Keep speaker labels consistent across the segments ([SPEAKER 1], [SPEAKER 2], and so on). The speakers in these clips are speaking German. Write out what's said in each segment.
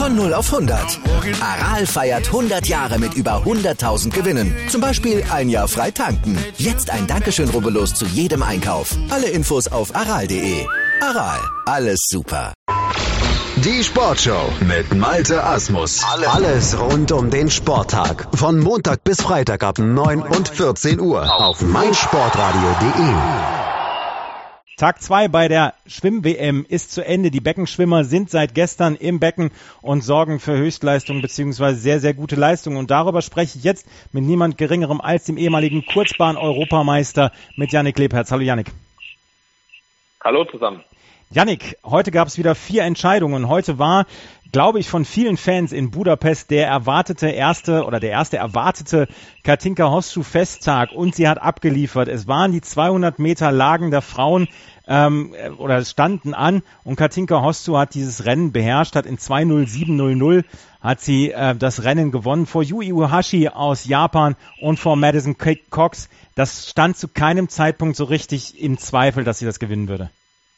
[SPEAKER 1] Von 0 auf 100. Aral feiert 100 Jahre mit über 100.000 Gewinnen. Zum Beispiel ein Jahr frei tanken. Jetzt ein Dankeschön, rubbellos zu jedem Einkauf. Alle Infos auf aral.de. Aral, alles super.
[SPEAKER 2] Die Sportshow mit Malte Asmus. Alles rund um den Sporttag. Von Montag bis Freitag ab 9 und 14 Uhr auf meinsportradio.de.
[SPEAKER 3] Tag 2 bei der Schwimm-WM ist zu Ende. Die Beckenschwimmer sind seit gestern im Becken und sorgen für Höchstleistung bzw. sehr, sehr gute Leistung. Und darüber spreche ich jetzt mit niemand Geringerem als dem ehemaligen Kurzbahn-Europameister mit Yannick Lebherz. Hallo Yannick.
[SPEAKER 4] Hallo zusammen.
[SPEAKER 3] Yannick, heute gab es wieder 4 Entscheidungen. Heute war, glaube ich, von vielen Fans in Budapest der erste erwartete Katinka Hosszú Festtag und sie hat abgeliefert. Es waren die 200 Meter Lagen der Frauen standen an und Katinka Hosszú hat dieses Rennen beherrscht, hat in 2:07:00 hat sie das Rennen gewonnen vor Yui Uehashi aus Japan und vor Madison Cox. Das stand zu keinem Zeitpunkt so richtig im Zweifel, dass sie das gewinnen würde.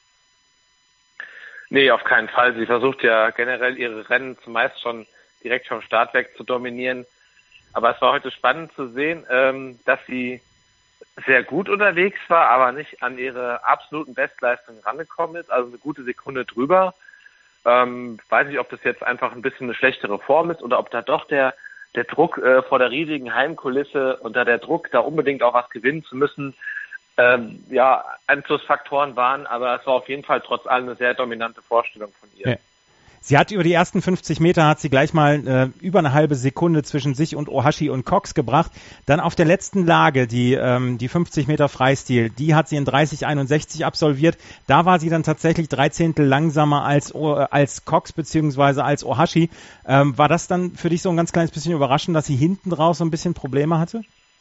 [SPEAKER 4] Nee, auf keinen Fall. Sie versucht ja generell ihre Rennen zumeist schon direkt vom Start weg zu dominieren. Aber es war heute spannend zu sehen, dass sie sehr gut unterwegs war, aber nicht an ihre absoluten Bestleistungen rangekommen ist. Also eine gute Sekunde drüber. Weiß nicht, ob das jetzt einfach ein bisschen eine schlechtere Form ist oder ob da doch der Druck vor der riesigen Heimkulisse und da der Druck, da unbedingt auch was gewinnen zu müssen, Einflussfaktoren waren, aber es war auf jeden Fall trotz allem eine sehr dominante Vorstellung von ihr. Ja.
[SPEAKER 3] Sie hat über die ersten 50 Meter hat sie gleich mal über eine halbe Sekunde zwischen sich und Uehashi und Cox gebracht. Dann auf der letzten Lage, die 50 Meter Freistil, die hat sie in 30:61 absolviert. Da war sie dann tatsächlich 3 Zehntel langsamer als Cox bzw. als Uehashi. War das dann für dich so ein ganz kleines bisschen überraschend, dass sie hinten raus so ein bisschen Probleme hatte?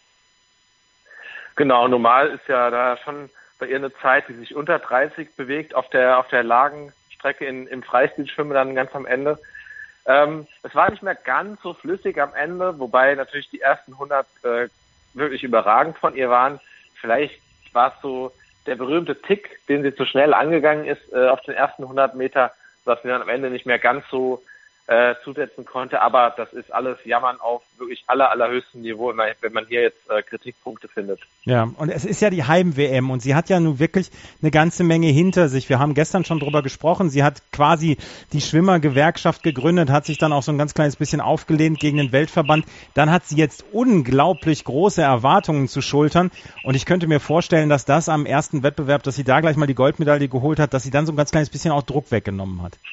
[SPEAKER 4] Genau, normal ist ja da schon bei ihr eine Zeit, die sich unter 30 bewegt auf der Lagenstrecke im Freistilschwimmen dann ganz am Ende. Es war nicht mehr ganz so flüssig am Ende, wobei natürlich die ersten 100 wirklich überragend von ihr waren. Vielleicht war es so der berühmte Tick, den sie zu schnell angegangen ist auf den ersten 100 Meter, dass sie dann am Ende nicht mehr ganz so zusetzen konnte, aber das ist alles Jammern auf wirklich allerhöchstem Niveau, wenn man hier jetzt Kritikpunkte findet.
[SPEAKER 3] Ja, und es ist ja die Heim-WM und sie hat ja nun wirklich eine ganze Menge hinter sich. Wir haben gestern schon drüber gesprochen, sie hat quasi die Schwimmergewerkschaft gegründet, hat sich dann auch so ein ganz kleines bisschen aufgelehnt gegen den Weltverband. Dann hat sie jetzt unglaublich große Erwartungen zu schultern und ich könnte mir vorstellen, dass das am ersten Wettbewerb, dass sie da gleich mal die Goldmedaille geholt hat, dass sie dann so ein ganz kleines bisschen auch Druck weggenommen hat.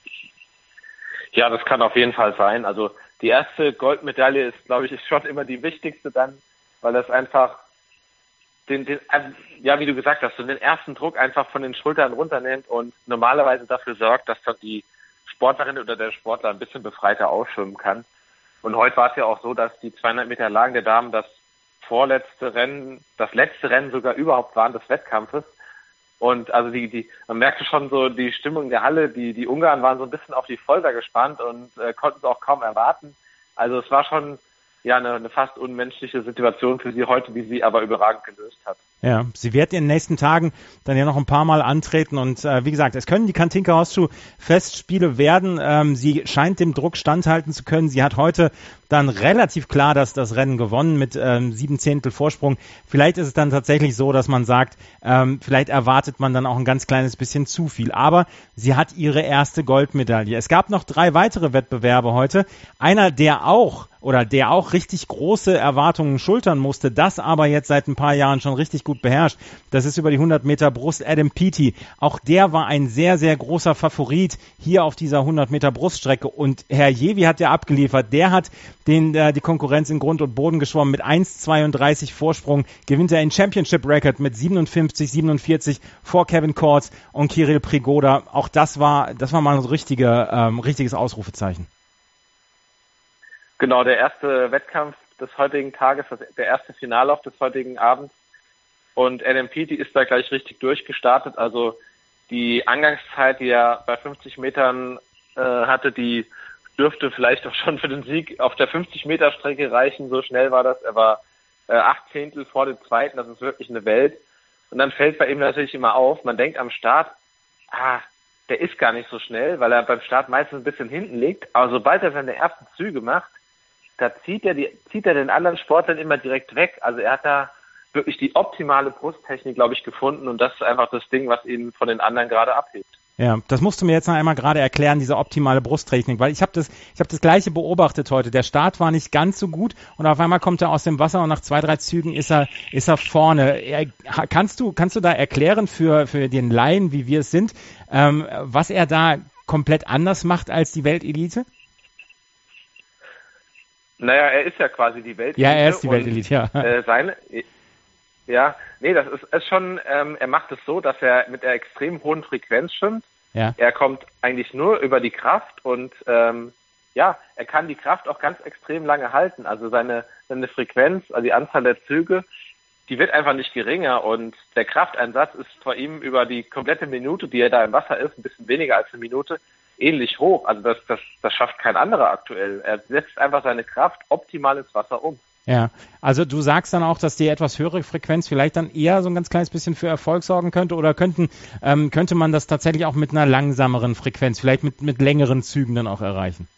[SPEAKER 4] Ja, das kann auf jeden Fall sein. Also die erste Goldmedaille ist, glaube ich, schon immer die wichtigste dann, weil das einfach wie du gesagt hast, so den ersten Druck einfach von den Schultern runternimmt und normalerweise dafür sorgt, dass dann die Sportlerin oder der Sportler ein bisschen befreiter ausschwimmen kann. Und heute war es ja auch so, dass die 200 Meter Lagen der Damen das letzte Rennen sogar überhaupt waren des Wettkampfes. Und also man merkte schon so die Stimmung in der Halle, die Ungarn waren so ein bisschen auf die Folter gespannt und konnten es auch kaum erwarten. Also es war schon eine fast unmenschliche Situation für sie heute, die sie aber überragend gelöst hat.
[SPEAKER 3] Ja, sie wird in den nächsten Tagen dann ja noch ein paar Mal antreten und wie gesagt, es können die Katinka Hosszú Festspiele werden. Sie scheint dem Druck standhalten zu können. Sie hat heute dann relativ klar das Rennen gewonnen mit 7 Zehntel Vorsprung. Vielleicht ist es dann tatsächlich so, dass man sagt, vielleicht erwartet man dann auch ein ganz kleines bisschen zu viel. Aber sie hat ihre erste Goldmedaille. Es gab noch 3 weitere Wettbewerbe heute. Einer, der auch richtig große Erwartungen schultern musste, das aber jetzt seit ein paar Jahren schon richtig gut beherrscht. Das ist über die 100 Meter Brust Adam Peaty. Auch der war ein sehr, sehr großer Favorit hier auf dieser 100 Meter Bruststrecke. Und Herr Jewi hat ja abgeliefert. Der hat die Konkurrenz in Grund und Boden geschwommen mit 1,32 Vorsprung. Gewinnt er in Championship Record mit 57,47 vor Kevin Kortz und Kirill Prigoda. Auch das war mal ein richtiges Ausrufezeichen.
[SPEAKER 4] Genau, der erste Wettkampf des heutigen Tages, der erste Finallauf des heutigen Abends. Und Adam Peaty ist da gleich richtig durchgestartet. Also die Angangszeit, die er bei 50 Metern hatte, die dürfte vielleicht auch schon für den Sieg auf der 50-Meter-Strecke reichen. So schnell war das. Er war 8 Zehntel vor dem Zweiten. Das ist wirklich eine Welt. Und dann fällt bei ihm natürlich immer auf, man denkt am Start, der ist gar nicht so schnell, weil er beim Start meistens ein bisschen hinten liegt. Aber sobald er seine ersten Züge macht, da zieht er den anderen Sportlern immer direkt weg. Also er hat da wirklich die optimale Brusttechnik, glaube ich, gefunden. Und das ist einfach das Ding, was ihn von den anderen gerade abhebt.
[SPEAKER 3] Ja, das musst du mir jetzt noch einmal gerade erklären, diese optimale Brusttechnik, weil ich habe das Gleiche beobachtet heute. Der Start war nicht ganz so gut und auf einmal kommt er aus dem Wasser und nach 2-3 Zügen ist er vorne. Kannst du da erklären für den Laien, wie wir es sind, was er da komplett anders macht als die Weltelite?
[SPEAKER 4] Naja, er ist ja quasi die Weltelite.
[SPEAKER 3] Ja, er ist die Weltelite, ja.
[SPEAKER 4] Das ist schon, er macht es so, dass er mit einer extrem hohen Frequenz schwimmt.
[SPEAKER 3] Ja.
[SPEAKER 4] Er kommt eigentlich nur über die Kraft und er kann die Kraft auch ganz extrem lange halten. Also seine Frequenz, also die Anzahl der Züge, die wird einfach nicht geringer und der Krafteinsatz ist vor ihm über die komplette Minute, die er da im Wasser ist, ein bisschen weniger als eine Minute, ähnlich hoch. Also das schafft kein anderer aktuell. Er setzt einfach seine Kraft optimal ins Wasser um.
[SPEAKER 3] Ja, also du sagst dann auch, dass die etwas höhere Frequenz vielleicht dann eher so ein ganz kleines bisschen für Erfolg sorgen könnte oder könnte man das tatsächlich auch mit einer langsameren Frequenz, vielleicht mit längeren Zügen dann auch erreichen?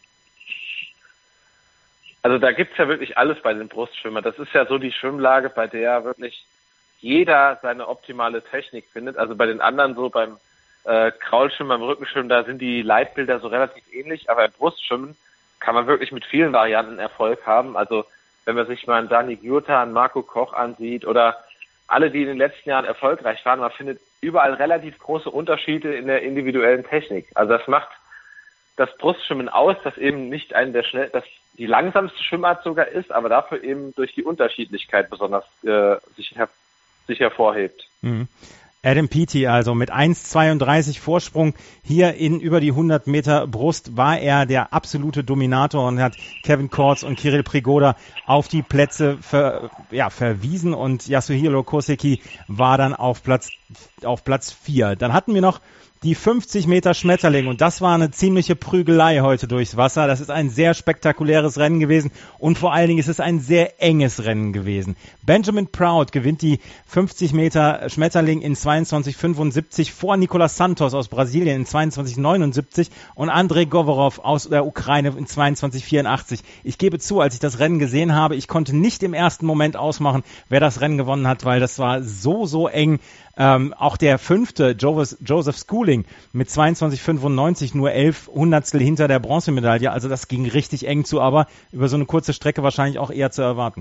[SPEAKER 4] Also da gibt's ja wirklich alles bei den Brustschwimmern. Das ist ja so die Schwimmlage, bei der wirklich jeder seine optimale Technik findet. Also bei den anderen so beim Kraulschwimmen, beim Rückenschwimmen, da sind die Leitbilder so relativ ähnlich, aber beim Brustschwimmen kann man wirklich mit vielen Varianten Erfolg haben. Also wenn man sich mal einen Dani Gjurta, einen Marco Koch ansieht oder alle, die in den letzten Jahren erfolgreich waren, man findet überall relativ große Unterschiede in der individuellen Technik. Also das macht das Brustschwimmen aus, dass eben nicht dass die langsamste Schwimmart sogar ist, aber dafür eben durch die Unterschiedlichkeit besonders sich hervorhebt.
[SPEAKER 3] Mhm. Adam Peaty also mit 1,32 Vorsprung hier in über die 100 Meter Brust war er der absolute Dominator und hat Kevin Kortz und Kirill Prigoda auf die Plätze verwiesen und Yasuhiro Koseki war dann auf Platz 4. Dann hatten wir noch die 50 Meter Schmetterling und das war eine ziemliche Prügelei heute durchs Wasser. Das ist ein sehr spektakuläres Rennen gewesen und vor allen Dingen ist es ein sehr enges Rennen gewesen. Benjamin Proud gewinnt die 50 Meter Schmetterling in 22,75 vor Nicolas Santos aus Brasilien in 22,79 und Andrei Govorov aus der Ukraine in 22,84. Ich gebe zu, als ich das Rennen gesehen habe, ich konnte nicht im ersten Moment ausmachen, wer das Rennen gewonnen hat, weil das war so eng. Auch der 5. Joseph Schooling mit 22,95 nur 11 Hundertstel hinter der Bronzemedaille. Also das ging richtig eng zu, aber über so eine kurze Strecke wahrscheinlich auch eher zu erwarten.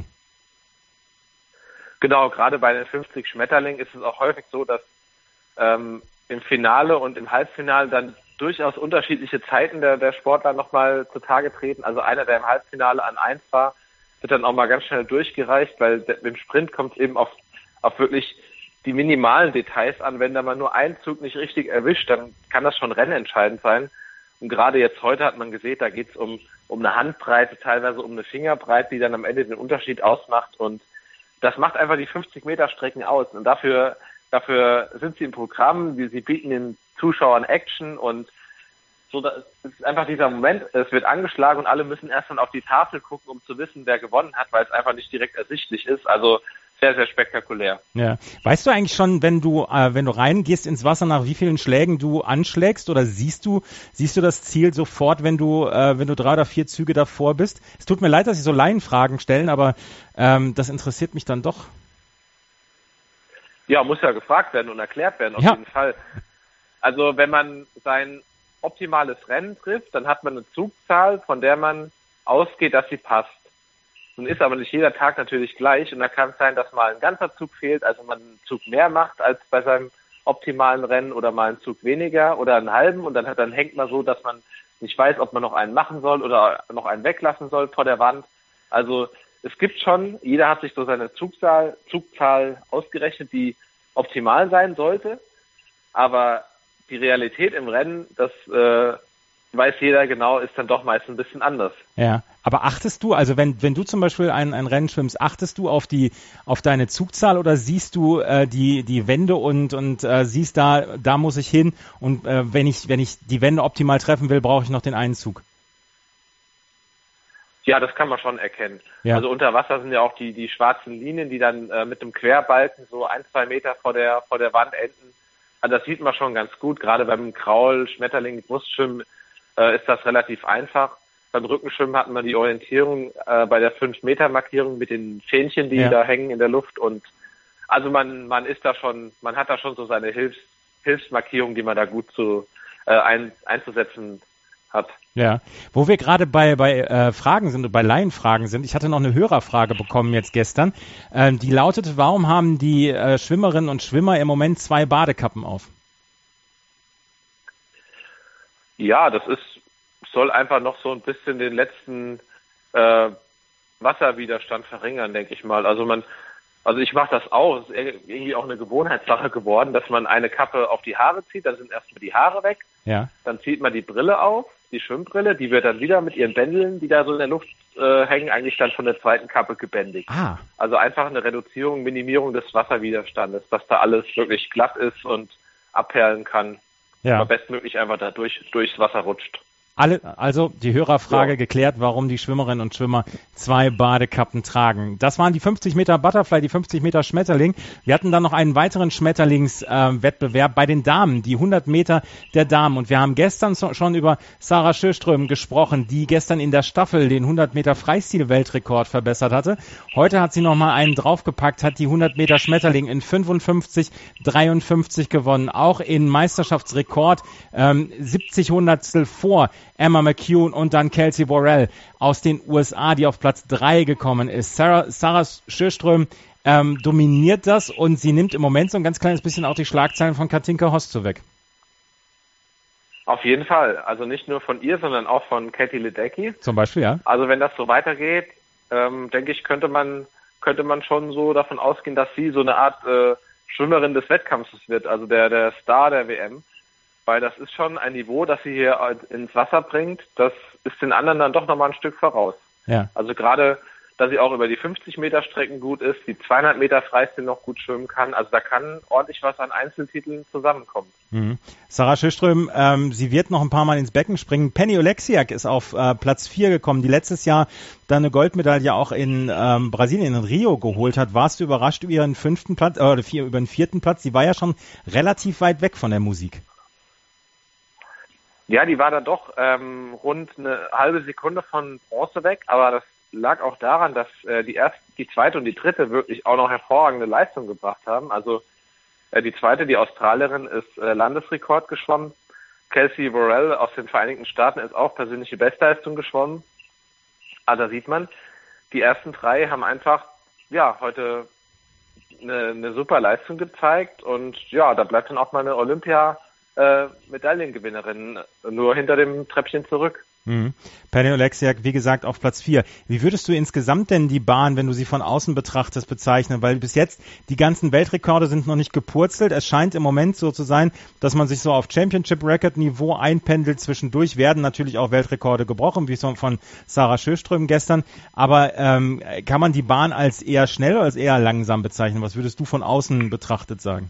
[SPEAKER 4] Genau, gerade bei den 50 Schmetterlingen ist es auch häufig so, dass im Finale und im Halbfinale dann durchaus unterschiedliche Zeiten der Sportler nochmal zutage treten. Also einer, der im Halbfinale an 1 war, wird dann auch mal ganz schnell durchgereicht, weil im Sprint kommt es eben auf wirklich die minimalen Details an. Wenn da mal nur ein Zug nicht richtig erwischt, dann kann das schon rennentscheidend sein. Und gerade jetzt heute hat man gesehen, da geht es um eine Handbreite, teilweise um eine Fingerbreite, die dann am Ende den Unterschied ausmacht. Und das macht einfach die 50 Meter Strecken aus. Und dafür sind sie im Programm, sie bieten den Zuschauern Action und so, das ist einfach dieser Moment, es wird angeschlagen und alle müssen erst dann auf die Tafel gucken, um zu wissen, wer gewonnen hat, weil es einfach nicht direkt ersichtlich ist. Also sehr, sehr spektakulär.
[SPEAKER 3] Ja. Weißt du eigentlich schon, wenn du reingehst ins Wasser, nach wie vielen Schlägen du anschlägst oder siehst du das Ziel sofort, wenn du 3 oder 4 Züge davor bist? Es tut mir leid, dass ich so Laienfragen stellen, aber das interessiert mich dann doch.
[SPEAKER 4] Ja, muss ja gefragt werden und erklärt werden, auf jeden Fall. Also wenn man sein optimales Rennen trifft, dann hat man eine Zugzahl, von der man ausgeht, dass sie passt. Nun ist aber nicht jeder Tag natürlich gleich und da kann es sein, dass mal ein ganzer Zug fehlt, also man einen Zug mehr macht als bei seinem optimalen Rennen oder mal einen Zug weniger oder einen halben und dann hängt man so, dass man nicht weiß, ob man noch einen machen soll oder noch einen weglassen soll vor der Wand. Also es gibt schon, jeder hat sich so seine Zugzahl ausgerechnet, die optimal sein sollte, aber die Realität im Rennen, das weiß jeder genau, ist dann doch meist ein bisschen anders.
[SPEAKER 3] Ja, aber achtest du, also wenn du zum Beispiel ein Rennen schwimmst, achtest du auf deine Zugzahl oder siehst du die Wände und siehst da muss ich hin und wenn ich die Wände optimal treffen will, brauche ich noch den einen Zug?
[SPEAKER 4] Ja, das kann man schon erkennen.
[SPEAKER 3] Ja.
[SPEAKER 4] Also unter Wasser sind ja auch die schwarzen Linien, die dann mit einem Querbalken so 1-2 Meter vor der Wand enden. Also das sieht man schon ganz gut. Gerade beim Kraul, Schmetterling, Brustschwimmen ist das relativ einfach. Beim Rückenschwimmen hatten wir die Orientierung bei der 5-Meter-Markierung mit den Fähnchen, die da hängen in der Luft. Und also man hat da schon so seine Hilfsmarkierung, die man da gut einzusetzen hat.
[SPEAKER 3] Ja, wo wir gerade bei Fragen sind und bei Laienfragen sind, ich hatte noch eine Hörerfrage bekommen jetzt gestern, die lautete, warum haben die Schwimmerinnen und Schwimmer im Moment 2 Badekappen auf?
[SPEAKER 4] Ja, soll einfach noch so ein bisschen den letzten Wasserwiderstand verringern, denke ich mal. Also ich mache das auch. Es ist irgendwie auch eine Gewohnheitssache geworden, dass man eine Kappe auf die Haare zieht, dann sind erstmal die Haare weg. Ja. Dann zieht man die Brille auf, die Schwimmbrille, die wird dann wieder mit ihren Bändeln, die da so in der Luft hängen, eigentlich dann von der zweiten Kappe gebändigt. Ah. Also einfach eine Reduzierung, Minimierung des Wasserwiderstandes, dass da alles wirklich glatt ist und abperlen kann. Aber bestmöglich einfach da durchs Wasser rutscht.
[SPEAKER 3] Also die Hörerfrage geklärt, warum die Schwimmerinnen und Schwimmer 2 Badekappen tragen. Das waren die 50 Meter Butterfly, die 50 Meter Schmetterling. Wir hatten dann noch einen weiteren Schmetterlingswettbewerb bei den Damen, die 100 Meter der Damen. Und wir haben gestern schon über Sarah Sjöström gesprochen, die gestern in der Staffel den 100 Meter Freistil-Weltrekord verbessert hatte. Heute hat sie nochmal einen draufgepackt, hat die 100 Meter Schmetterling in 55,53 gewonnen. Auch in Meisterschaftsrekord 70 Hundertstel vor Emma McCune und dann Kelsey Worrell aus den USA, die auf Platz 3 gekommen ist. Sarah Sjöström dominiert das und sie nimmt im Moment so ein ganz kleines bisschen auch die Schlagzeilen von Katinka Hosso weg.
[SPEAKER 4] Auf jeden Fall. Also nicht nur von ihr, sondern auch von Katie Ledecky.
[SPEAKER 3] Zum Beispiel, ja.
[SPEAKER 4] Also wenn das so weitergeht, denke ich, könnte man schon so davon ausgehen, dass sie so eine Art Schwimmerin des Wettkampfes wird, also der Star der WM. Weil das ist schon ein Niveau, das sie hier ins Wasser bringt, das ist den anderen dann doch nochmal ein Stück voraus. Ja. Also gerade, dass sie auch über die 50 Meter Strecken gut ist, die 200 Meter Freistil noch gut schwimmen kann, also da kann ordentlich was an Einzeltiteln zusammenkommen.
[SPEAKER 3] Mhm. Sarah Sjöström, sie wird noch ein paar Mal ins Becken springen. Penny Oleksiak ist auf Platz 4 gekommen, die letztes Jahr dann eine Goldmedaille auch in Brasilien, in Rio geholt hat. Warst du überrascht über ihren 5. Platz, über den 4. Platz? Sie war ja schon relativ weit weg von der Musik.
[SPEAKER 4] Ja, die war da doch rund eine halbe Sekunde von Bronze weg, aber das lag auch daran, dass die zweite und die dritte wirklich auch noch hervorragende Leistung gebracht haben. Also die zweite, die Australierin, ist Landesrekord geschwommen. Kelsey Worrell aus den Vereinigten Staaten ist auch persönliche Bestleistung geschwommen. Also da sieht man, die ersten 3 haben einfach heute eine super Leistung gezeigt und ja, da bleibt dann auch mal eine Medaillengewinnerin nur hinter dem Treppchen zurück.
[SPEAKER 3] Penny Oleksiak, wie gesagt, auf Platz 4. Wie würdest du insgesamt denn die Bahn, wenn du sie von außen betrachtest, bezeichnen? Weil bis jetzt die ganzen Weltrekorde sind noch nicht gepurzelt. Es scheint im Moment so zu sein, dass man sich so auf Championship-Record-Niveau einpendelt. Zwischendurch werden natürlich auch Weltrekorde gebrochen, wie von Sarah Sjöström gestern. Aber kann man die Bahn als eher schnell oder als eher langsam bezeichnen? Was würdest du von außen betrachtet sagen?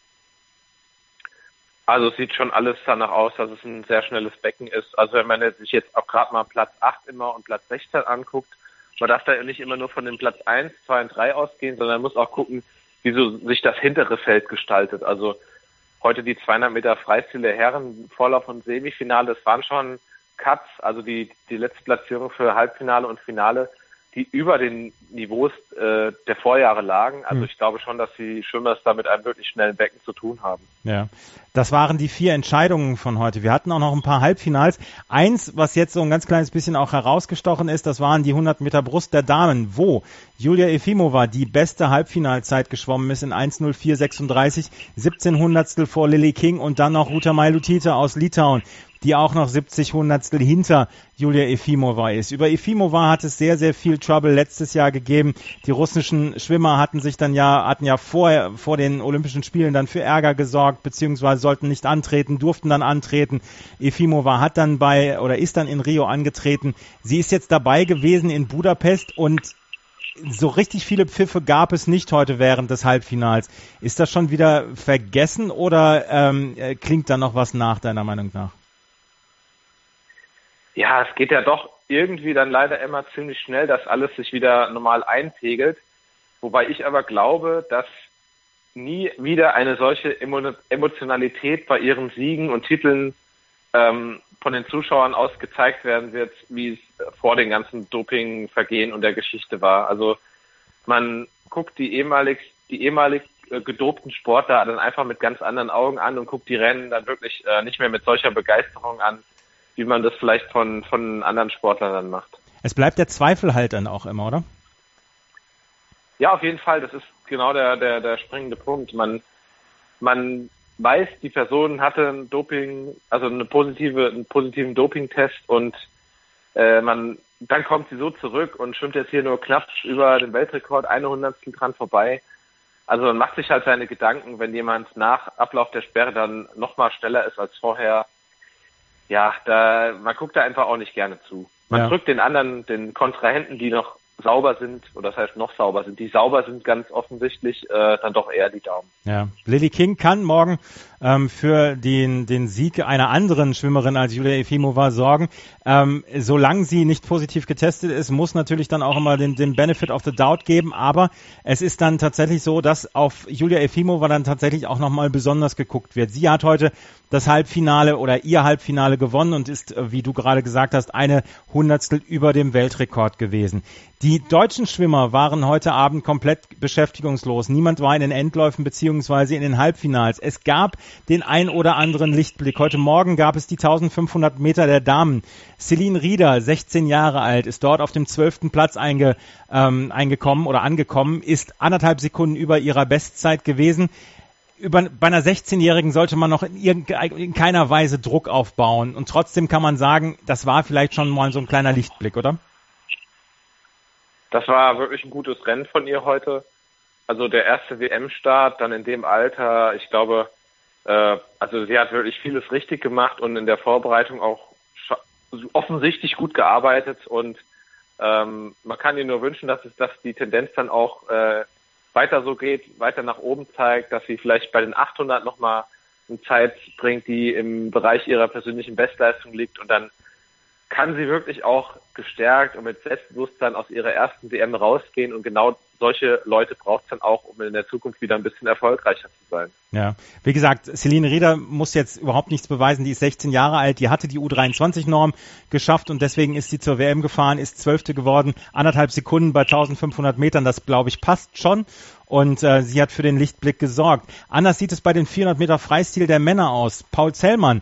[SPEAKER 4] Also es sieht schon alles danach aus, dass es ein sehr schnelles Becken ist. Also wenn man sich jetzt auch gerade mal Platz 8 immer und Platz 16 anguckt, man darf da nicht immer nur von dem Platz 1, 2 und 3 ausgehen, sondern muss auch gucken, wie so sich das hintere Feld gestaltet. Also heute die 200 Meter Freistil der Herren, Vorlauf und Semifinale, das waren schon Cuts, also die letzte Platzierung für Halbfinale und Finale, die über den Niveaus der Vorjahre lagen. Also ich glaube schon, dass die Schwimmer es da mit einem wirklich schnellen Becken zu tun haben. Ja,
[SPEAKER 3] das waren die 4 Entscheidungen von heute. Wir hatten auch noch ein paar Halbfinals. Eins, was jetzt so ein ganz kleines bisschen auch herausgestochen ist, das waren die 100 Meter Brust der Damen, wo Julia Efimova die beste Halbfinalzeit geschwommen ist in 1:04:36, 17 Hundertstel vor Lily King und dann noch Ruta Meilutyte aus Litauen, die auch noch 70 Hundertstel hinter Julia Efimova ist. Über Efimova hat es sehr, sehr viel Trouble letztes Jahr gegeben. Die russischen Schwimmer hatten ja vor den Olympischen Spielen dann für Ärger gesorgt, beziehungsweise sollten nicht antreten, durften dann antreten. Efimova ist dann in Rio angetreten. Sie ist jetzt dabei gewesen in Budapest und so richtig viele Pfiffe gab es nicht heute während des Halbfinals. Ist das schon wieder vergessen oder klingt da noch was nach, deiner Meinung nach?
[SPEAKER 4] Ja, es geht ja doch irgendwie dann leider immer ziemlich schnell, dass alles sich wieder normal einpegelt. Wobei ich aber glaube, dass nie wieder eine solche Emotionalität bei ihren Siegen und Titeln von den Zuschauern aus gezeigt werden wird, wie es vor den ganzen Dopingvergehen und der Geschichte war. Also man guckt die ehemalig gedopten Sportler dann einfach mit ganz anderen Augen an und guckt die Rennen dann wirklich nicht mehr mit solcher Begeisterung an, wie man das vielleicht von anderen Sportlern dann macht.
[SPEAKER 3] Es bleibt der Zweifel halt dann auch immer, oder?
[SPEAKER 4] Ja, auf jeden Fall. Das ist genau der springende Punkt. Man weiß, die Person hatte einen positiven Dopingtest und dann kommt sie so zurück und schwimmt jetzt hier nur knapp über den Weltrekord, 1/100 dran vorbei. Also man macht sich halt seine Gedanken, wenn jemand nach Ablauf der Sperre dann nochmal schneller ist als vorher. Ja, man guckt da einfach auch nicht gerne zu. Man drückt den Kontrahenten, die noch sauber sind, oder das heißt noch sauber sind, die sauber sind ganz offensichtlich, dann doch eher die Daumen.
[SPEAKER 3] Ja, Lily King kann morgen für den Sieg einer anderen Schwimmerin als Julia Efimova sorgen. Solange sie nicht positiv getestet ist, muss natürlich dann auch immer den Benefit of the Doubt geben, aber es ist dann tatsächlich so, dass auf Julia Efimova dann tatsächlich auch nochmal besonders geguckt wird. Sie hat heute das Halbfinale oder ihr Halbfinale gewonnen und ist, wie du gerade gesagt hast, 1/100 über dem Weltrekord gewesen. Die deutschen Schwimmer waren heute Abend komplett beschäftigungslos. Niemand war in den Endläufen beziehungsweise in den Halbfinals. Es gab den ein oder anderen Lichtblick. Heute Morgen gab es die 1500 Meter der Damen. Celine Rieder, 16 Jahre alt, ist dort auf dem 12. Platz angekommen, ist 1,5 Sekunden über ihrer Bestzeit gewesen. Bei einer 16-Jährigen sollte man noch in keiner Weise Druck aufbauen. Und trotzdem kann man sagen, das war vielleicht schon mal so ein kleiner Lichtblick, oder?
[SPEAKER 4] Das war wirklich ein gutes Rennen von ihr heute. Also der erste WM-Start, dann in dem Alter, ich glaube, also sie hat wirklich vieles richtig gemacht und in der Vorbereitung auch offensichtlich gut gearbeitet und man kann ihr nur wünschen, dass die Tendenz dann auch weiter so geht, weiter nach oben zeigt, dass sie vielleicht bei den 800 nochmal eine Zeit bringt, die im Bereich ihrer persönlichen Bestleistung liegt und dann kann sie wirklich auch gestärkt und mit Selbstbewusstsein aus ihrer ersten WM rausgehen und genau solche Leute braucht es dann auch, um in der Zukunft wieder ein bisschen erfolgreicher zu sein.
[SPEAKER 3] Ja, wie gesagt, Celine Rieder muss jetzt überhaupt nichts beweisen, die ist 16 Jahre alt, die hatte die U23-Norm geschafft und deswegen ist sie zur WM gefahren, ist 12. geworden, 1,5 Sekunden bei 1500 Metern, das glaube ich passt schon. Und sie hat für den Lichtblick gesorgt. Anders sieht es bei den 400 Meter Freistil der Männer aus. Paul Zellmann,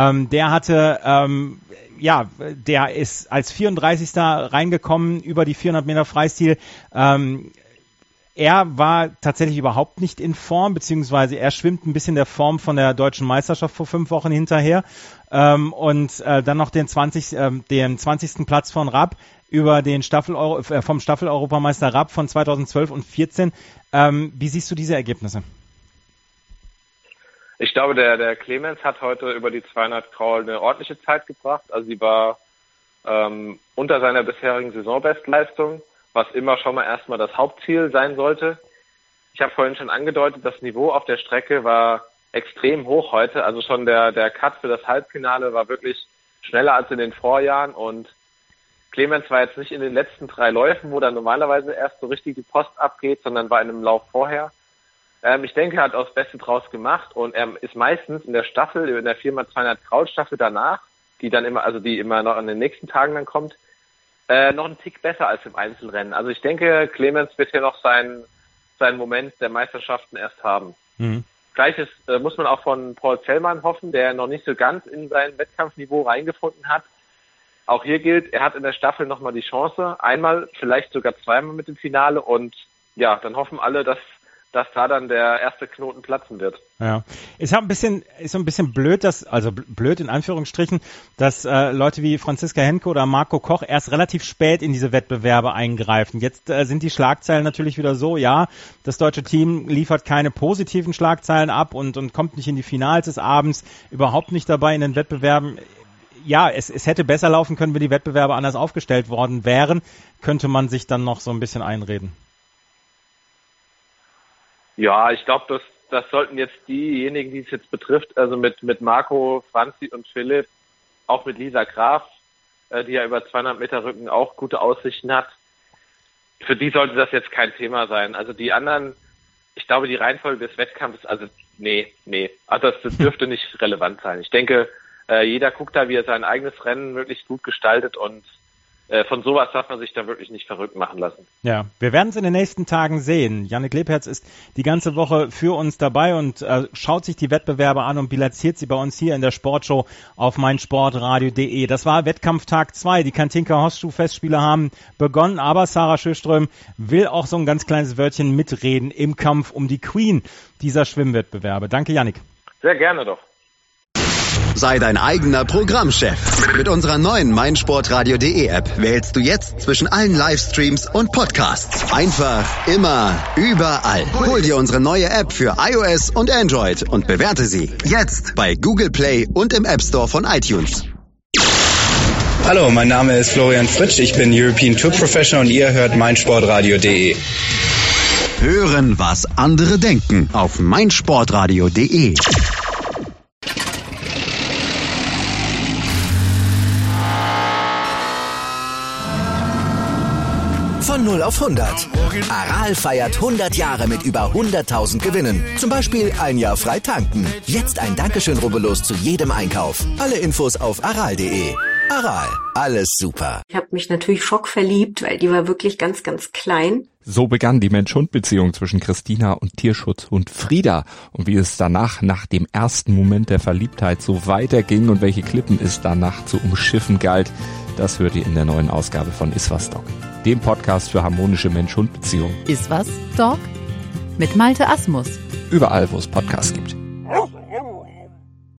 [SPEAKER 3] der ist als 34. reingekommen über die 400 Meter Freistil. Er war tatsächlich überhaupt nicht in Form, beziehungsweise er schwimmt ein bisschen der Form von der deutschen Meisterschaft vor 5 Wochen hinterher. Dann noch den 20. Platz von Rapp über den vom Staffel-Europameister Rapp von 2012 und 2014. Wie siehst du diese Ergebnisse?
[SPEAKER 4] Ich glaube, der Clemens hat heute über die 200 Kraul eine ordentliche Zeit gebracht. Also sie war unter seiner bisherigen Saisonbestleistung, was immer schon mal erstmal das Hauptziel sein sollte. Ich habe vorhin schon angedeutet, das Niveau auf der Strecke war extrem hoch heute. Also schon der Cut für das Halbfinale war wirklich schneller als in den Vorjahren und Clemens war jetzt nicht in den letzten 3 Läufen, wo dann normalerweise erst so richtig die Post abgeht, sondern war in einem Lauf vorher. Ich denke, er hat auch das Beste draus gemacht und er ist meistens in der Staffel, in der 4x200 Kraul-Staffel danach, die immer noch an den nächsten Tagen dann kommt, noch einen Tick besser als im Einzelrennen. Also ich denke, Clemens wird hier noch seinen Moment der Meisterschaften erst haben. Mhm. Gleiches muss man auch von Paul Zellmann hoffen, der noch nicht so ganz in sein Wettkampfniveau reingefunden hat. Auch hier gilt, er hat in der Staffel nochmal die Chance, einmal, vielleicht sogar zweimal mit dem Finale und ja, dann hoffen alle, dass da dann der erste Knoten platzen wird.
[SPEAKER 3] Ja, ist so ein bisschen blöd, blöd in Anführungsstrichen, dass Leute wie Franziska Henke oder Marco Koch erst relativ spät in diese Wettbewerbe eingreifen. Jetzt sind die Schlagzeilen natürlich wieder so, ja, das deutsche Team liefert keine positiven Schlagzeilen ab und kommt nicht in die Finals des Abends, überhaupt nicht dabei in den Wettbewerben. Ja, es hätte besser laufen können, wenn die Wettbewerbe anders aufgestellt worden wären, könnte man sich dann noch so ein bisschen einreden. Ja, ich glaube, das sollten jetzt diejenigen, die es jetzt betrifft, also mit Marco, Franzi und Philipp, auch mit Lisa Graf, die ja über 200 Meter Rücken auch gute Aussichten hat, für die sollte das jetzt kein Thema sein. Also die anderen
[SPEAKER 4] ich glaube, die Reihenfolge des Wettkampfs, also nee. Also das dürfte nicht relevant sein. Ich denke, jeder guckt da, wie er sein eigenes Rennen wirklich gut gestaltet und von sowas darf man sich da wirklich nicht verrückt machen lassen.
[SPEAKER 3] Ja, wir werden es in den nächsten Tagen sehen. Jannik Lebherz ist die ganze Woche für uns dabei und schaut sich die Wettbewerbe an und bilanziert sie bei uns hier in der Sportshow auf meinsportradio.de. Das war Wettkampftag 2. Die Katinka-Horst-Schuh-Festspiele haben begonnen, aber Sarah Sjöström will auch so ein ganz kleines Wörtchen mitreden im Kampf um die Queen dieser Schwimmwettbewerbe. Danke, Jannik.
[SPEAKER 4] Sehr gerne doch.
[SPEAKER 2] Sei dein eigener Programmchef. Mit unserer neuen meinsportradio.de App wählst du jetzt zwischen allen Livestreams und Podcasts. Einfach, immer, überall. Hol dir unsere neue App für iOS und Android und bewerte sie jetzt bei Google Play und im App Store von iTunes.
[SPEAKER 5] Hallo, mein Name ist Florian Fritsch, ich bin European Tour Professional und ihr hört meinsportradio.de.
[SPEAKER 2] Hören, was andere denken auf meinsportradio.de.
[SPEAKER 1] Von 0 auf 100. Aral feiert 100 Jahre mit über 100.000 Gewinnen. Zum Beispiel ein Jahr frei tanken. Jetzt ein Dankeschön, rubbellos zu jedem Einkauf. Alle Infos auf aral.de. Aral, alles super.
[SPEAKER 6] Ich habe mich natürlich schockverliebt, weil die war wirklich ganz, ganz klein.
[SPEAKER 7] So begann die Mensch-Hund-Beziehung zwischen Christina und Tierschutzhund Frieda. Und wie es danach, nach dem ersten Moment der Verliebtheit, so weiterging und welche Klippen es danach zu umschiffen galt, das hört ihr in der neuen Ausgabe von Iswas Dog, dem Podcast für harmonische Mensch-Hund-Beziehungen.
[SPEAKER 8] Iswas Dog? Mit Malte Asmus.
[SPEAKER 7] Überall, wo es Podcasts gibt.